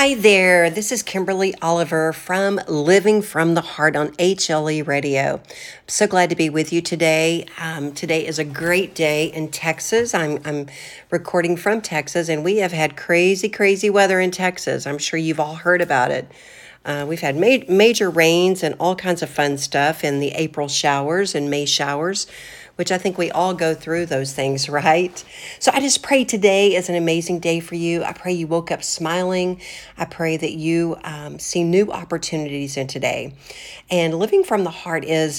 Hi there. This is Kimberly Oliver from Living from the Heart on HLE Radio. I'm so glad to be with you today. Today is a great day in Texas. I'm recording from Texas, and we have had crazy, crazy weather in Texas. I'm sure you've all heard about it. We've had major rains and all kinds of fun stuff in the April showers and May showers, which I think we all go through those things, right? So I just pray today is an amazing day for you. I pray you woke up smiling. I pray that you see new opportunities in today. And living from the heart is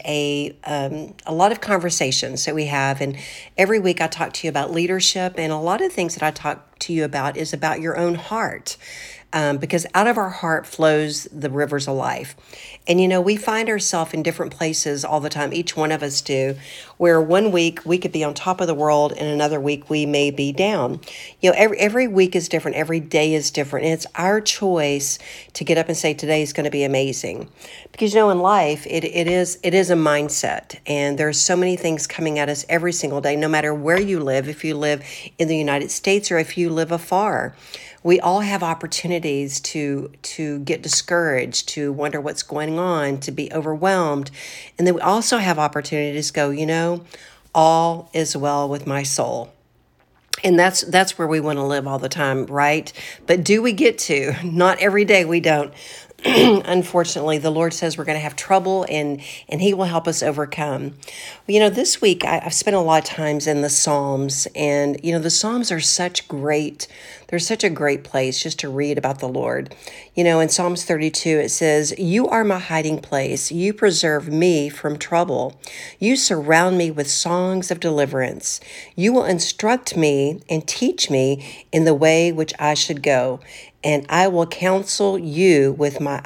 a lot of conversations that we have. And every week I talk to you about leadership, and a lot of things that I talk to you about is about your own heart. Because out of our heart flows the rivers of life. And we find ourselves in different places all the time, each one of us do, where one week we could be on top of the world and another week we may be down. Every week is different, every day is different, and it's our choice to get up and say today is going to be amazing. Because in life it is a mindset, and there's so many things coming at us every single day, no matter where you live, if you live in the United States or if you live afar. We all have opportunities to get discouraged, to wonder what's going on, to be overwhelmed. And then we also have opportunities to go, all is well with my soul. And that's where we want to live all the time, right? But do we get to? Not every day we don't. Unfortunately, the Lord says we're going to have trouble, and He will help us overcome. This week I've spent a lot of times in the Psalms, and the Psalms are they're such a great place just to read about the Lord. In Psalms 32 it says, "You are my hiding place. You preserve me from trouble. You surround me with songs of deliverance. You will instruct me and teach me in the way which I should go, and I will counsel you with my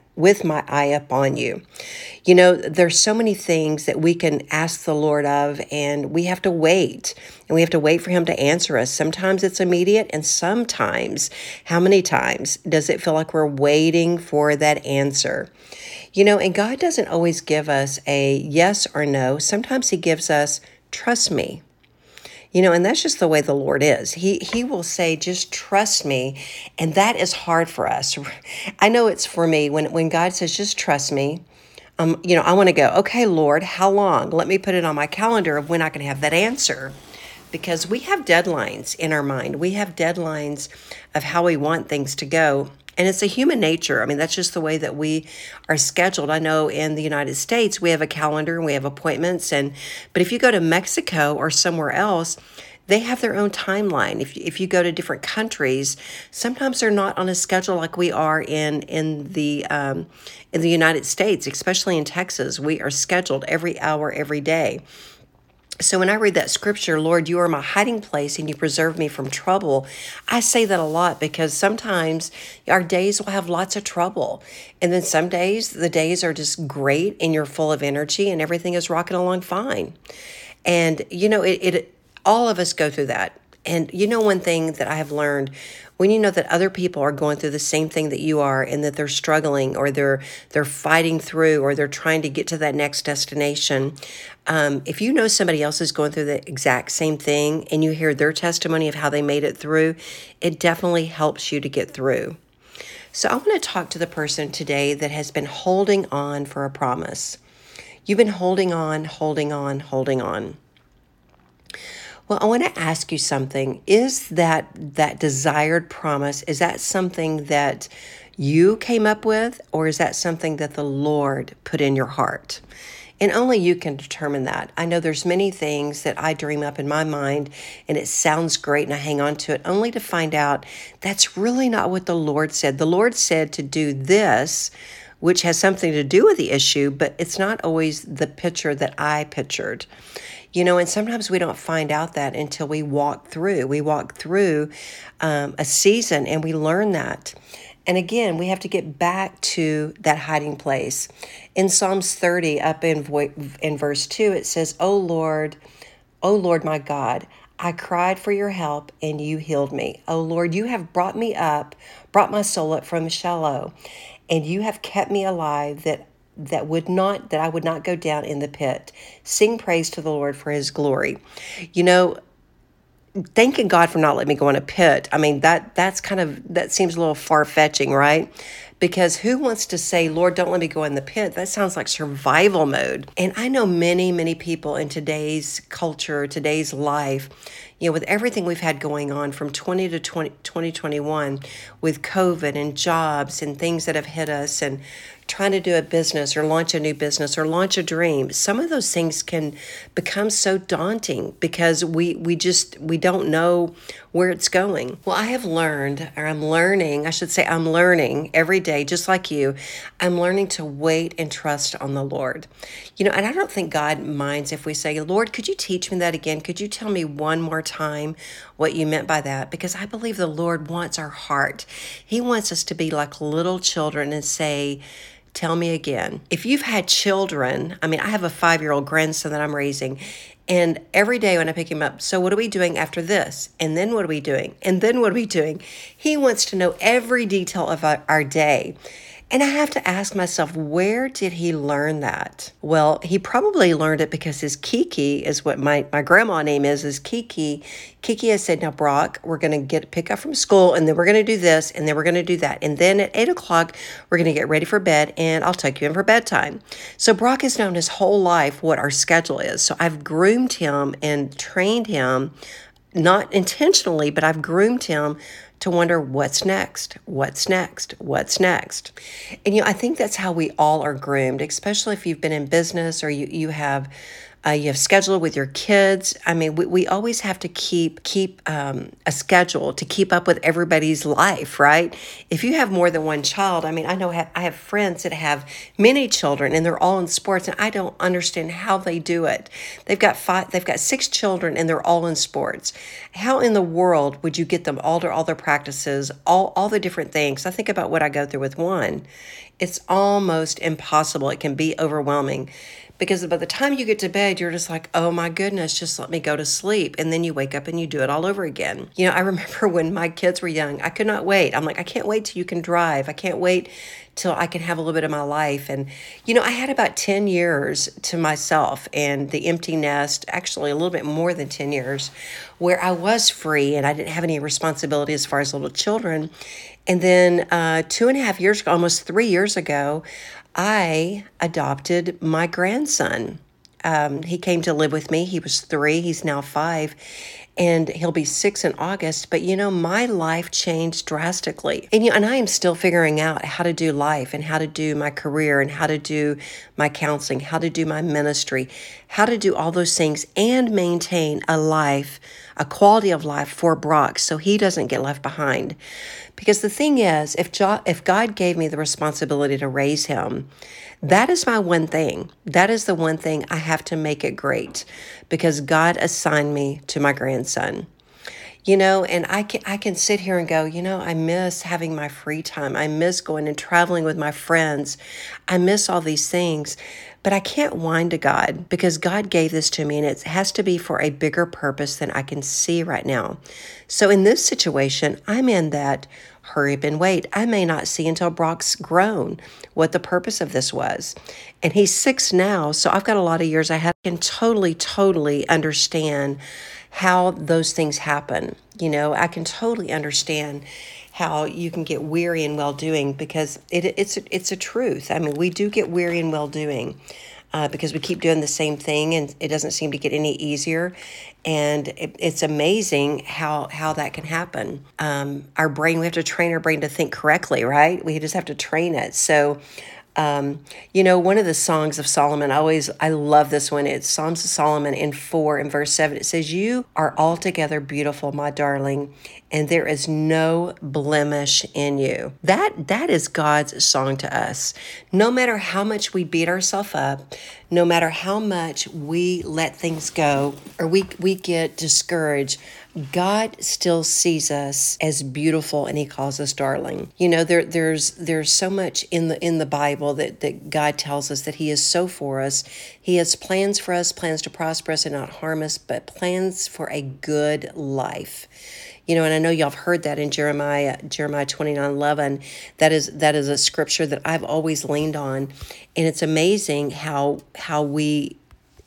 eye upon you." There's so many things that we can ask the Lord of, and we have to wait. And we have to wait for Him to answer us. Sometimes it's immediate, and sometimes, how many times does it feel like we're waiting for that answer? And God doesn't always give us a yes or no. Sometimes He gives us, trust me. And that's just the way the Lord is. He will say, just trust me. And that is hard for us. I know it's for me when God says, just trust me. I want to go, okay, Lord, how long? Let me put it on my calendar of when I can have that answer. Because we have deadlines in our mind. We have deadlines of how we want things to go. And it's a human nature. That's just the way that we are scheduled. I know in the United States, we have a calendar and we have appointments. But if you go to Mexico or somewhere else, they have their own timeline. If you go to different countries, sometimes they're not on a schedule like we are in the United States, especially in Texas. We are scheduled every hour, every day. So when I read that scripture, Lord, you are my hiding place and you preserve me from trouble, I say that a lot because sometimes our days will have lots of trouble. And then some days, the days are just great and you're full of energy and everything is rocking along fine. And, all of us go through that. And one thing that I have learned, when you know that other people are going through the same thing that you are, and that they're struggling or they're fighting through or they're trying to get to that next destination, if you know somebody else is going through the exact same thing and you hear their testimony of how they made it through, it definitely helps you to get through. So I want to talk to the person today that has been holding on for a promise. You've been holding on, holding on, holding on. Well, I want to ask you something. Is that desired promise, is that something that you came up with, or is that something that the Lord put in your heart? And only you can determine that. I know there's many things that I dream up in my mind, and it sounds great, and I hang on to it, only to find out that's really not what the Lord said. The Lord said to do this, which has something to do with the issue, but it's not always the picture that I pictured. And sometimes we don't find out that until we walk through. We walk through a season and we learn that. And again, we have to get back to that hiding place. In Psalms 30, up in verse 2, it says, O Lord, my God, I cried for your help and you healed me. O Lord, you have brought my soul up from Sheol, and you have kept me alive that I would not go down in the pit. Sing praise to the Lord for His glory. thanking God for not letting me go in a pit. I mean, that seems a little far-fetching, right? Because who wants to say, Lord, don't let me go in the pit? That sounds like survival mode. And I know many, many people in today's culture, today's life, with everything we've had going on from 2021 with COVID and jobs and things that have hit us and trying to do a business or launch a new business or launch a dream, some of those things can become so daunting because we don't know where it's going. Well, I'm learning every day, just like you. I'm learning to wait and trust on the Lord. And I don't think God minds if we say, Lord, could you teach me that again? Could you tell me one more time what you meant by that? Because I believe the Lord wants our heart. He wants us to be like little children and say, tell me again. If you've had children, I have a 5-year-old grandson that I'm raising, and every day when I pick him up, so what are we doing after this? And then what are we doing? And then what are we doing? He wants to know every detail of our day. And I have to ask myself, where did he learn that? Well, he probably learned it because his Kiki is what my grandma name is Kiki. Kiki has said, now, Brock, we're going to pick up from school, and then we're going to do this, and then we're going to do that. And then at 8 o'clock, we're going to get ready for bed, and I'll take you in for bedtime. So Brock has known his whole life what our schedule is. So I've groomed him and trained him, not intentionally, but I've groomed him to wonder what's next. And I think that's how we all are groomed, especially if you've been in business or you have scheduled with your kids. We always have to keep a schedule to keep up with everybody's life, right? If you have more than one child, I know I have friends that have many children and they're all in sports, and I don't understand how they do it. They've got 6 children and they're all in sports. How in the world would you get them all to all their practices, all the different things? I think about what I go through with one. It's almost impossible. It can be overwhelming. Because by the time you get to bed, you're just like, oh my goodness, just let me go to sleep. And then you wake up and you do it all over again. I remember when my kids were young, I could not wait. I'm like, I can't wait till you can drive. I can't wait till I can have a little bit of my life. And, I had about 10 years to myself and the empty nest, actually a little bit more than 10 years, where I was free and I didn't have any responsibility as far as little children. And then 2.5 years ago, almost 3 years ago, I adopted my grandson. He came to live with me. He was 3. He's now 5. And he'll be 6 in August. But, my life changed drastically. And I am still figuring out how to do life and how to do my career and how to do my counseling, how to do my ministry, how to do all those things and maintain a quality of life for Brock so he doesn't get left behind. Because the thing is, if God gave me the responsibility to raise him, that is my one thing. That is the one thing I have to make it great because God assigned me to my grandson. And I can sit here and go, I miss having my free time. I miss going and traveling with my friends. I miss all these things. But I can't whine to God because God gave this to me and it has to be for a bigger purpose than I can see right now. So in this situation, I'm in that hurry up and wait. I may not see until Brock's grown what the purpose of this was. And he's 6 now, so I've got a lot of years ahead. I can totally understand how those things happen. I can totally understand how you can get weary in well-doing because it's a truth. We do get weary in well-doing because we keep doing the same thing and it doesn't seem to get any easier. And it's amazing how that can happen. Our brain, we have to train our brain to think correctly, right? We just have to train it. So one of the Songs of Solomon, I love this one. It's Psalms of Solomon in 4 and verse 7. It says, you are altogether beautiful, my darling, and there is no blemish in you. That is God's song to us. No matter how much we beat ourselves up, no matter how much we let things go or we get discouraged, God still sees us as beautiful and he calls us darling. There's so much in the Bible that God tells us that he is so for us. He has plans for us, plans to prosper us and not harm us, but plans for a good life. And I know y'all have heard that in Jeremiah 29:11. That is a scripture that I've always leaned on. And it's amazing how we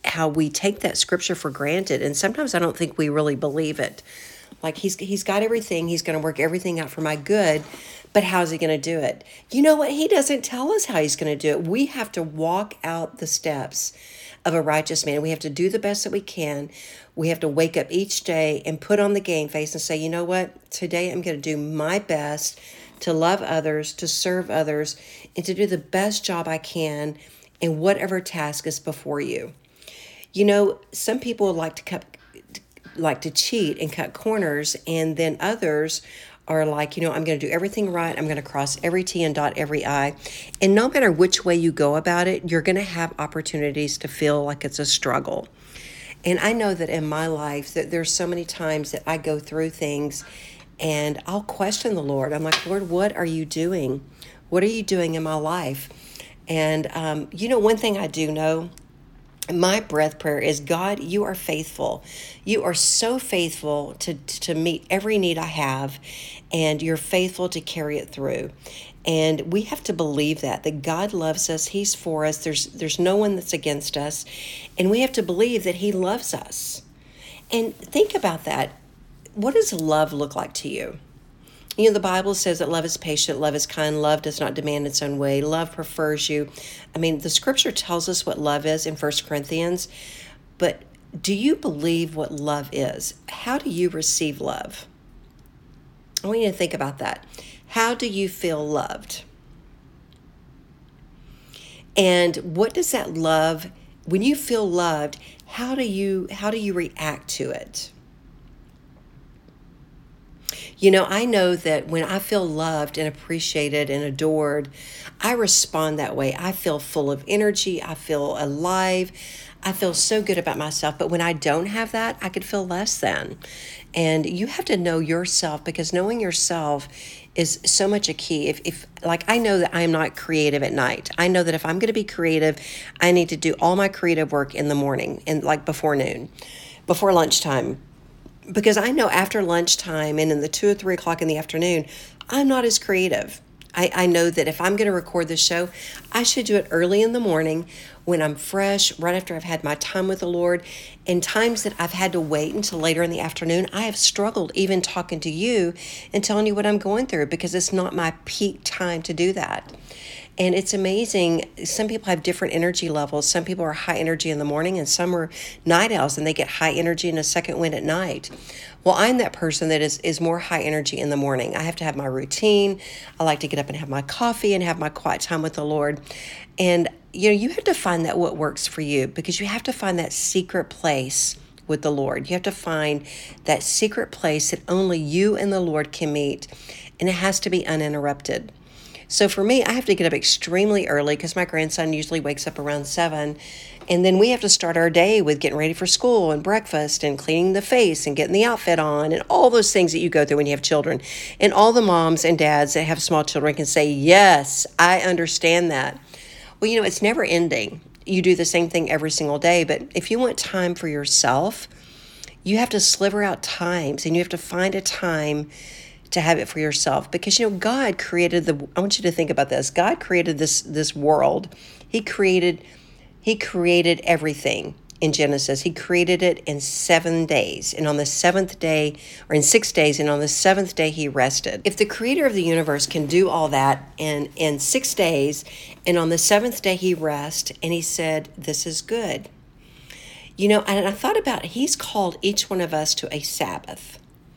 how we take that scripture for granted, and sometimes I don't think we really believe it. Like he's got everything, he's going to work everything out for my good, but how's he going to do it? You know what? He doesn't tell us how he's going to do it. We have to walk out the steps of a righteous man. We have to do the best that we can. We have to wake up each day and put on the game face and say, you know what? Today I'm going to do my best to love others, to serve others, and to do the best job I can in whatever task is before you. You know, some people like to cheat and cut corners, and then others are like, you know, I'm going to do everything right. I'm going to cross every T and dot every I. And no matter which way you go about it, you're going to have opportunities to feel like it's a struggle. And I know that in my life that there's so many times that I go through things and I'll question the Lord. I'm like, Lord, what are you doing? What are you doing in my life? And, you know, one thing I do know, my breath prayer is, God, you are faithful. You are so faithful to meet every need I have, and you're faithful to carry it through. And we have to believe that God loves us. He's for us. There's no one that's against us. And we have to believe that he loves us. And think about that. What does love look like to you? You know, the Bible says that love is patient, love is kind, love does not demand its own way, love prefers you. I mean, the scripture tells us what love is in 1 Corinthians, but do you believe what love is? How do you receive love? I want you to think about that. How do you feel loved? And what does that love, when you feel loved, how do you react to it? You know, I know that when I feel loved and appreciated and adored, I respond that way. I feel full of energy. I feel alive. I feel so good about myself. But when I don't have that, I could feel less than. And you have to know yourself, because knowing yourself is so much a key. If like, I know that I am not creative at night. I know that if I'm going to be creative, I need to do all my creative work in the morning and like before noon, before lunchtime. Because I know after lunchtime and in the 2 or 3 o'clock in the afternoon, I'm not as creative. I know that if I'm going to record this show, I should do it early in the morning when I'm fresh, right after I've had my time with the Lord. And times that I've had to wait until later in the afternoon, I have struggled even talking to you and telling you what I'm going through, because it's not my peak time to do that. And it's amazing. Some people have different energy levels. Some people are high energy in the morning, and some are night owls and they get high energy in a second wind at night. Well, I'm that person that is more high energy in the morning. I have to have my routine. I like to get up and have my coffee and have my quiet time with the Lord. And, you know, you have to find that what works for you, because you have to find that secret place with the Lord. You have to find that secret place that only you and the Lord can meet, and it has to be uninterrupted. So for me, I have to get up extremely early because my grandson usually wakes up around 7. And then we have to start our day with getting ready for school and breakfast and cleaning the face and getting the outfit on and all those things that you go through when you have children. And all the moms and dads that have small children can say, yes, I understand that. Well, you know, it's never ending. You do the same thing every single day. But if you want time for yourself, you have to sliver out times, and you have to find a time to have it for yourself. Because, you know, God created I want you to think about this. God created this world. He created everything in Genesis. He created it in 7 days. And on the 7th day, or in 6 days, and on the 7th day, he rested. If the creator of the universe can do all that in 6 days, and on the 7th day, he rested, and he said, this is good. You know, and I thought about, he's called each one of us to a Sabbath.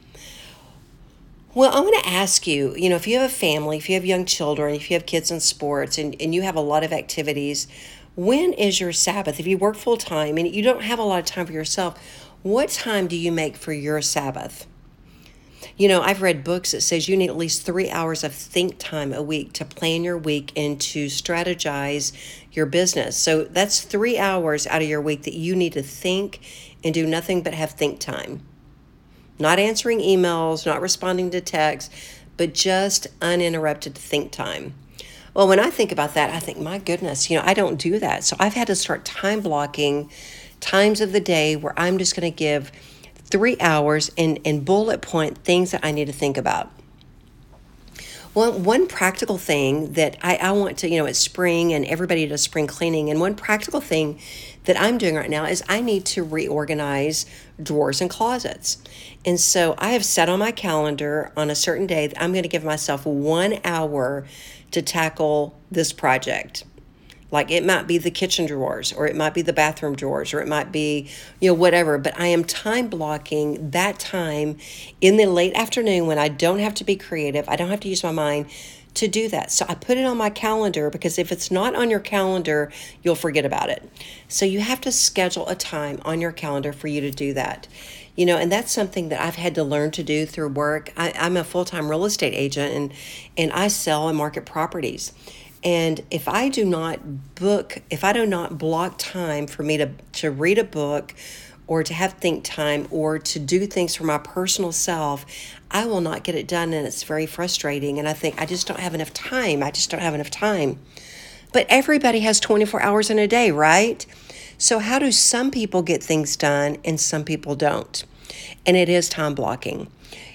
Well, I want to ask you, you know, if you have a family, if you have young children, if you have kids in sports, and you have a lot of activities, when is your Sabbath? If you work full time and you don't have a lot of time for yourself, what time do you make for your Sabbath? You know, I've read books that says you need at least 3 hours of think time a week to plan your week and to strategize your business. So that's 3 hours out of your week that you need to think and do nothing but have think time. Not answering emails, not responding to texts, but just uninterrupted think time. Well, when I think about that, I think, my goodness, you know, I don't do that. So I've had to start time blocking times of the day where I'm just going to give 3 hours and bullet point things that I need to think about. One practical thing that I want to, it's spring and everybody does spring cleaning. And one practical thing that I'm doing right now is I need to reorganize drawers and closets. And so I have set on my calendar on a certain day that I'm going to give myself 1 hour to tackle this project. Like it might be the kitchen drawers, or it might be the bathroom drawers, or it might be, whatever. But I am time blocking that time in the late afternoon when I don't have to be creative. I don't have to use my mind to do that. So I put it on my calendar, because if it's not on your calendar, you'll forget about it. So you have to schedule a time on your calendar for you to do that. And that's something that I've had to learn to do through work. I'm a full-time real estate agent, and I sell and market properties. And if I do not block time for me to read a book, or to have think time, or to do things for my personal self, I will not get it done. And it's very frustrating. And I think I just don't have enough time. But everybody has 24 hours in a day, right? So how do some people get things done and some people don't? And it is time blocking.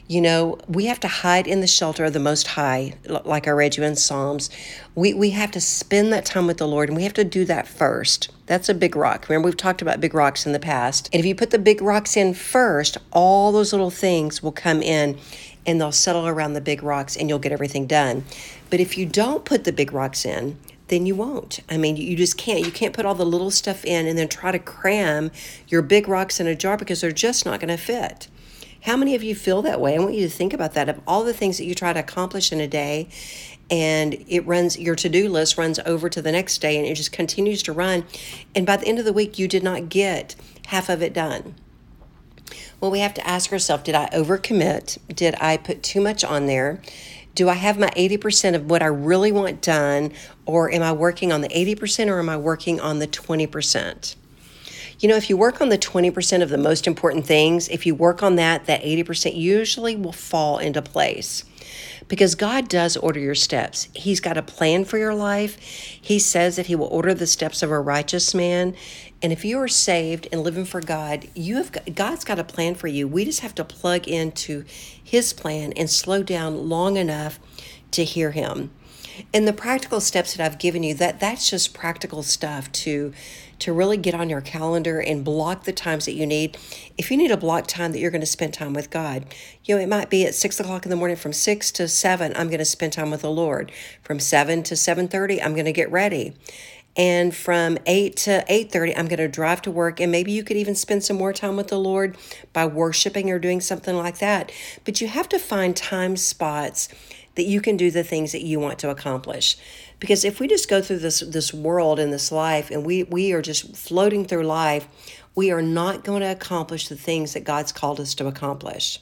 We have to hide in the shelter of the Most High, like I read you in Psalms. We have to spend that time with the Lord, and we have to do that first. That's a big rock. Remember, we've talked about big rocks in the past. And if you put the big rocks in first, all those little things will come in, and they'll settle around the big rocks, and you'll get everything done. But if you don't put the big rocks in, then you won't. You just can't. You can't put all the little stuff in and then try to cram your big rocks in a jar, because they're just not going to fit. How many of you feel that way? I want you to think about that. Of all the things that you try to accomplish in a day, and your to-do list runs over to the next day, and it just continues to run. And by the end of the week, you did not get half of it done. Well, we have to ask ourselves, did I overcommit? Did I put too much on there? Do I have my 80% of what I really want done? Or am I working on the 80%, or am I working on the 20%? If you work on the 20% of the most important things, if you work on that 80% usually will fall into place, because God does order your steps. He's got a plan for your life. He says that he will order the steps of a righteous man. And if you are saved and living for God, God's got a plan for you. We just have to plug into his plan and slow down long enough to hear him. And the practical steps that I've given you, that's just practical stuff to really get on your calendar and block the times that you need. If you need a block time that you're going to spend time with God, it might be at 6 o'clock in the morning. From 6 to 7, I'm going to spend time with the Lord. From 7 to 7:30, I'm going to get ready. And from 8 to 8:30, I'm going to drive to work. And maybe you could even spend some more time with the Lord by worshiping or doing something like that. But you have to find time spots that you can do the things that you want to accomplish. Because if we just go through this world and this life, and we are just floating through life, we are not going to accomplish the things that God's called us to accomplish.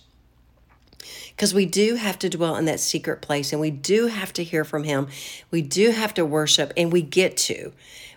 Because we do have to dwell in that secret place, and we do have to hear from him. We do have to worship, and we get to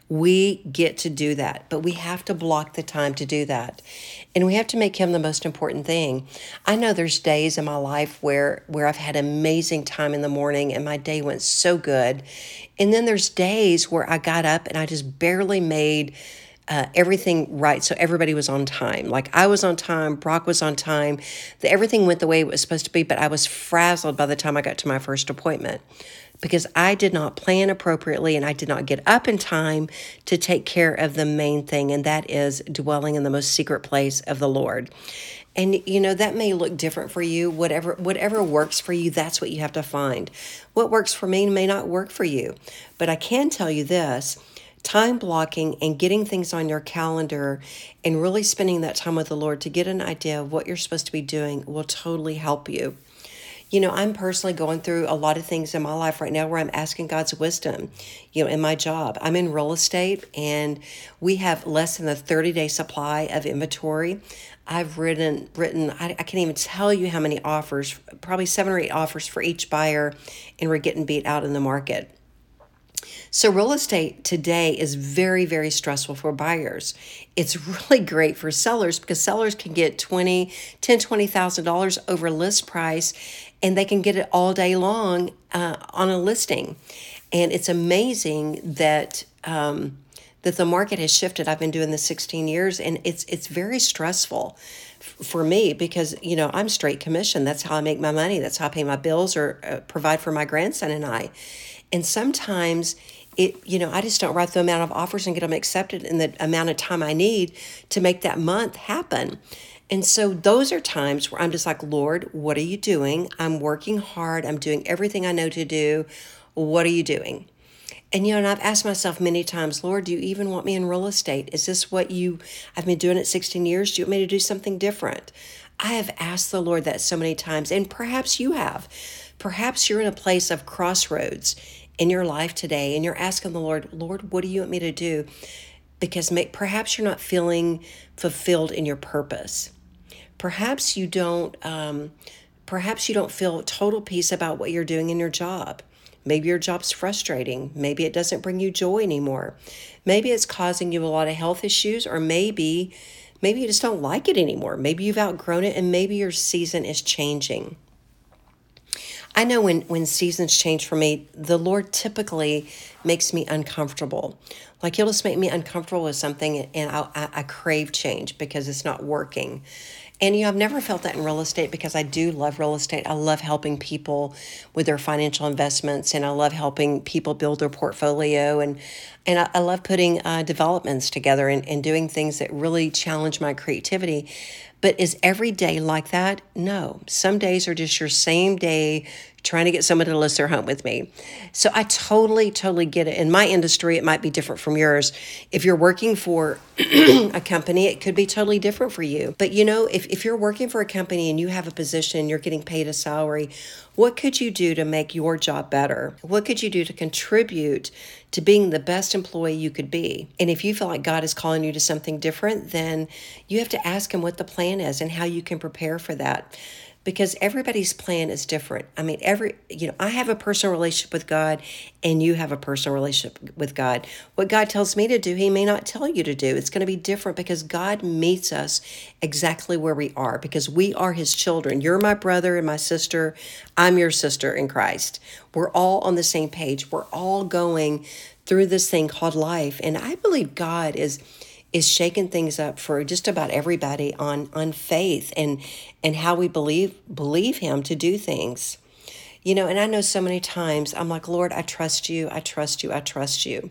do that, but we have to block the time to do that. And we have to make him the most important thing. I know there's days in my life where I've had amazing time in the morning and my day went so good. And then there's days where I got up and I just barely made everything right. So everybody was on time. Like I was on time, Brock was on time, everything went the way it was supposed to be, but I was frazzled by the time I got to my first appointment, because I did not plan appropriately and I did not get up in time to take care of the main thing, and that is dwelling in the most secret place of the Lord. And that may look different for you. Whatever works for you, that's what you have to find. What works for me may not work for you. But I can tell you this: time blocking and getting things on your calendar and really spending that time with the Lord to get an idea of what you're supposed to be doing will totally help you. I'm personally going through a lot of things in my life right now where I'm asking God's wisdom, in my job. I'm in real estate, and we have less than a 30-day supply of inventory. I've written, I can't even tell you how many offers, probably 7 or 8 offers for each buyer, and we're getting beat out in the market. So real estate today is very, very stressful for buyers. It's really great for sellers, because sellers can get $20,000 over list price, and they can get it all day long on a listing. And it's amazing that that the market has shifted. I've been doing this 16 years, and it's very stressful for me because, I'm straight commission. That's how I make my money. That's how I pay my bills or provide for my grandson and I. And sometimes I just don't write the amount of offers and get them accepted in the amount of time I need to make that month happen. And so those are times where I'm just like, Lord, what are you doing? I'm working hard. I'm doing everything I know to do. What are you doing? And I've asked myself many times, Lord, do you even want me in real estate? Is this I've been doing it 16 years. Do you want me to do something different? I have asked the Lord that so many times, and perhaps you have. Perhaps you're in a place of crossroads in your life today, and you're asking the Lord, what do you want me to do? Because perhaps you're not feeling fulfilled in your purpose. Perhaps you don't feel total peace about what you're doing in your job. Maybe your job's frustrating. Maybe it doesn't bring you joy anymore. Maybe it's causing you a lot of health issues, or maybe you just don't like it anymore. Maybe you've outgrown it, and maybe your season is changing. I know when seasons change for me, the Lord typically makes me uncomfortable. Like He'll just make me uncomfortable with something, and I crave change because it's not working. And I've never felt that in real estate because I do love real estate. I love helping people with their financial investments, and I love helping people build their portfolio, and I love putting developments together and doing things that really challenge my creativity. But is every day like that? No. Some days are just your same day trying to get someone to list their home with me. So I totally get it. In my industry, it might be different from yours. If you're working for a company, it could be totally different for you. But if you're working for a company and you have a position, you're getting paid a salary, what could you do to make your job better? What could you do to contribute to being the best employee you could be? And if you feel like God is calling you to something different, then you have to ask Him what the plan is and how you can prepare for that. Because everybody's plan is different. I mean, I have a personal relationship with God, and you have a personal relationship with God. What God tells me to do, He may not tell you to do. It's going to be different because God meets us exactly where we are, because we are His children. You're my brother and my sister. I'm your sister in Christ. We're all on the same page. We're all going through this thing called life. And I believe God is shaking things up for just about everybody on faith and how we believe Him to do things. And I know so many times I'm like, Lord, I trust you, I trust you, I trust you.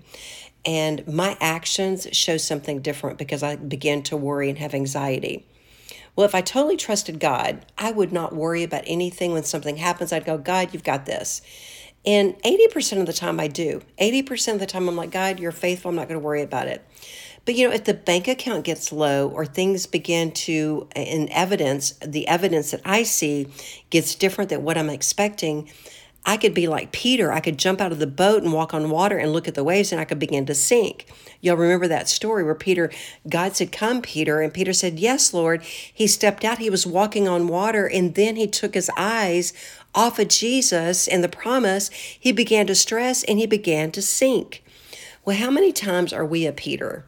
And my actions show something different because I begin to worry and have anxiety. Well, if I totally trusted God, I would not worry about anything. When something happens, I'd go, God, you've got this. And 80% of the time I do. 80% of the time I'm like, God, you're faithful, I'm not going to worry about it. But if the bank account gets low, or things begin to, the evidence that I see gets different than what I'm expecting, I could be like Peter. I could jump out of the boat and walk on water and look at the waves, and I could begin to sink. Y'all remember that story where God said, come, Peter. And Peter said, yes, Lord. He stepped out. He was walking on water, and then he took his eyes off of Jesus and the promise. He began to stress, and he began to sink. Well, how many times are we a Peter?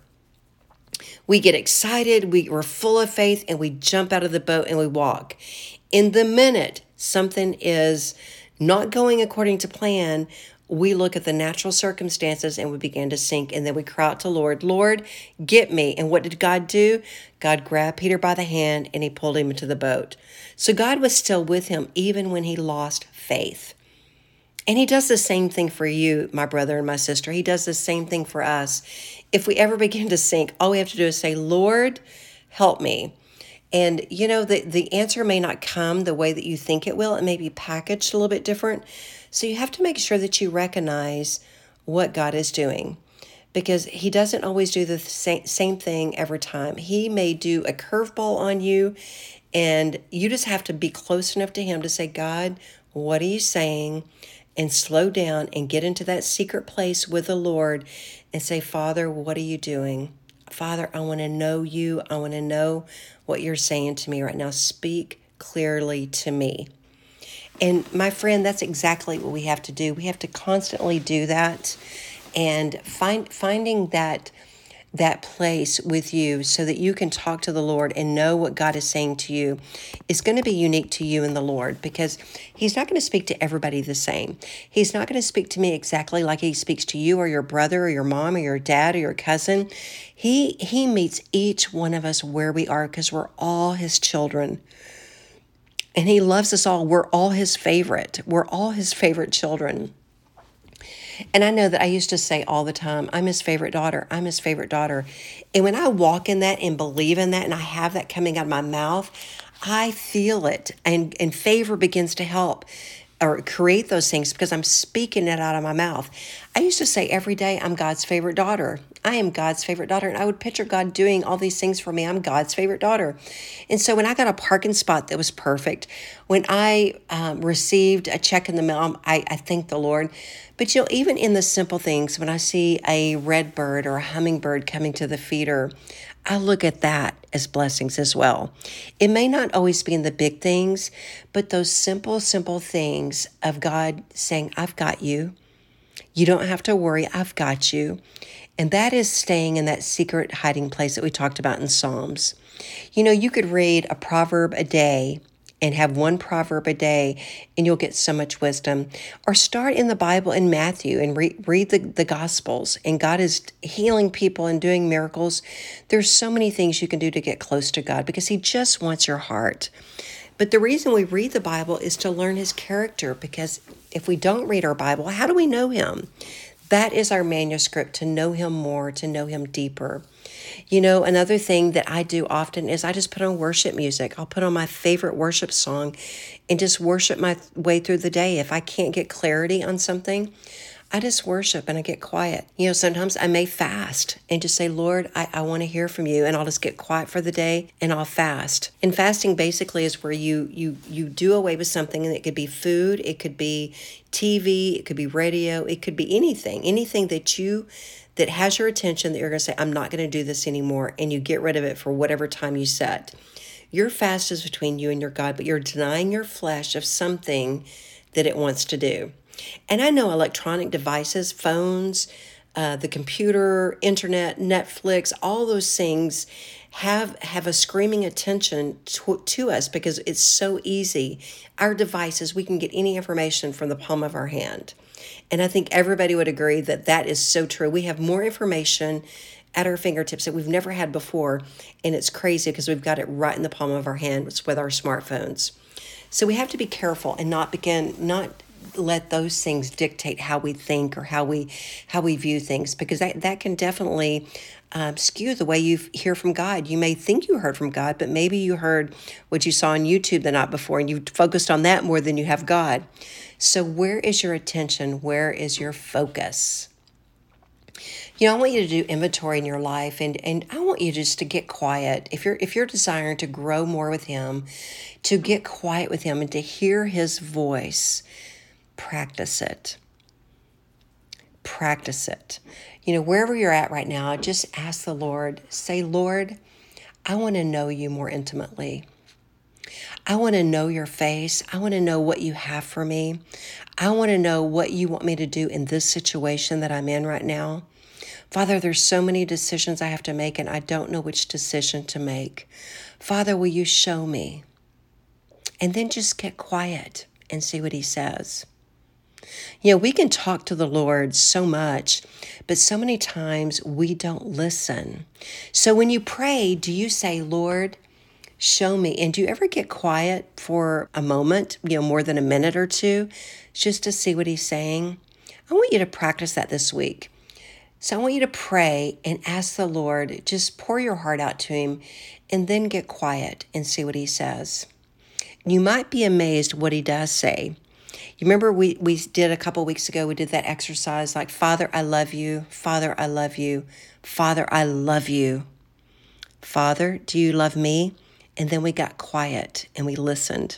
We get excited, we're full of faith, and we jump out of the boat and we walk. In the minute something is not going according to plan, we look at the natural circumstances and we begin to sink. And then we cry out to Lord, get me. And what did God do? God grabbed Peter by the hand and He pulled him into the boat. So God was still with him even when he lost faith. And He does the same thing for you, my brother and my sister. He does the same thing for us. If we ever begin to sink, all we have to do is say, Lord, help me. And the answer may not come the way that you think it will. It may be packaged a little bit different. So you have to make sure that you recognize what God is doing, because He doesn't always do the same thing every time. He may do a curveball on you, and you just have to be close enough to Him to say, God, what are you saying? And slow down and get into that secret place with the Lord and say, Father, what are you doing? Father, I want to know you. I want to know what you're saying to me right now. Speak clearly to me. And my friend, that's exactly what we have to do. We have to constantly do that, and finding that that place with you so that you can talk to the Lord and know what God is saying to you is going to be unique to you and the Lord, because he's not going to speak to everybody the same. He's not going to speak to me exactly like he speaks to you or your brother or your mom or your dad or your cousin. He meets each one of us where we are because we're all his children. And he loves us all. We're all his favorite. We're all his favorite children. And I know that I used to say all the time, I'm his favorite daughter. I'm his favorite daughter. And when I walk in that and believe in that and I have that coming out of my mouth, I feel it. And favor begins to help or create those things because I'm speaking it out of my mouth. I used to say every day, I'm God's favorite daughter. I am God's favorite daughter. And I would picture God doing all these things for me. I'm God's favorite daughter. And so when I got a parking spot that was perfect, when I received a check in the mail, I thank the Lord. But even in the simple things, when I see a red bird or a hummingbird coming to the feeder, I look at that as blessings as well. It may not always be in the big things, but those simple things of God saying, I've got you. You don't have to worry. I've got you. And that is staying in that secret hiding place that we talked about in Psalms. You could read a proverb a day and have one proverb a day, and you'll get so much wisdom. Or start in the Bible in Matthew and read the Gospels, and God is healing people and doing miracles. There's so many things you can do to get close to God because he just wants your heart. But the reason we read the Bible is to learn his character, because if we don't read our Bible, how do we know him? That is our manuscript, to know him more, to know him deeper. Another thing that I do often is I just put on worship music. I'll put on my favorite worship song and just worship my way through the day. If I can't get clarity on something, I just worship and I get quiet. Sometimes I may fast and just say, Lord, I want to hear from you. And I'll just get quiet for the day and I'll fast. And fasting basically is where you do away with something, and it could be food, it could be TV, it could be radio, it could be anything that has your attention that you're going to say, I'm not going to do this anymore. And you get rid of it for whatever time you set. Your fast is between you and your God, but you're denying your flesh of something that it wants to do. And I know electronic devices, phones, the computer, internet, Netflix, all those things have a screaming attention to us because it's so easy. Our devices, we can get any information from the palm of our hand. And I think everybody would agree that that is so true. We have more information at our fingertips that we've never had before. And it's crazy because we've got it right in the palm of our hand with our smartphones. So we have to be careful and not let those things dictate how we think or how we view things, because that can definitely skew the way you hear from God. You may think you heard from God, but maybe you heard what you saw on YouTube the night before and you focused on that more than you have God. So where is your attention? Where is your focus? I want you to do inventory in your life, and I want you just to get quiet. If you're desiring to grow more with him, to get quiet with him and to hear his voice, practice it. Practice it. Wherever you're at right now, just ask the Lord, say, Lord, I want to know you more intimately. I want to know your face. I want to know what you have for me. I want to know what you want me to do in this situation that I'm in right now. Father, there's so many decisions I have to make, and I don't know which decision to make. Father, will you show me? And then just get quiet and see what he says. We can talk to the Lord so much, but so many times we don't listen. So when you pray, do you say, Lord, show me? And do you ever get quiet for a moment, more than a minute or two, just to see what he's saying? I want you to practice that this week. So I want you to pray and ask the Lord, just pour your heart out to him, and then get quiet and see what he says. You might be amazed what he does say. You remember we did a couple weeks ago, we did that exercise like, Father, I love you. Father, I love you. Father, I love you. Father, do you love me? And then we got quiet and we listened.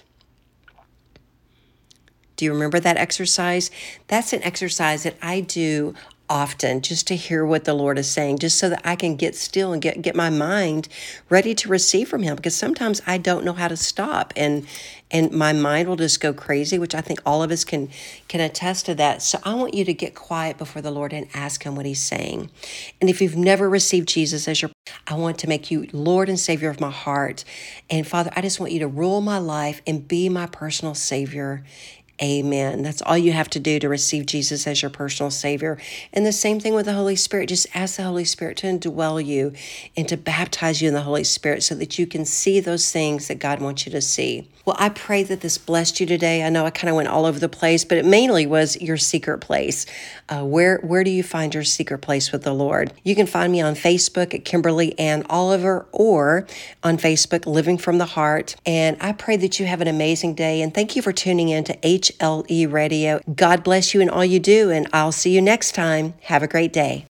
Do you remember that exercise? That's an exercise that I do often just to hear what the Lord is saying, just so that I can get still and get my mind ready to receive from him, because sometimes I don't know how to stop, and my mind will just go crazy, which I think all of us can attest to that. So I want you to get quiet before the Lord and ask him what he's saying. And if you've never received Jesus as your, I want to make you Lord and Savior of my heart. And Father, I just want you to rule my life and be my personal Savior. Amen. That's all you have to do to receive Jesus as your personal Savior. And the same thing with the Holy Spirit. Just ask the Holy Spirit to indwell you and to baptize you in the Holy Spirit so that you can see those things that God wants you to see. Well, I pray that this blessed you today. I know I kind of went all over the place, but it mainly was your secret place. Where do you find your secret place with the Lord? You can find me on Facebook at Kimberly Ann Oliver, or on Facebook, Living from the Heart. And I pray that you have an amazing day. And thank you for tuning in to HLE Radio. God bless you in all you do. And I'll see you next time. Have a great day.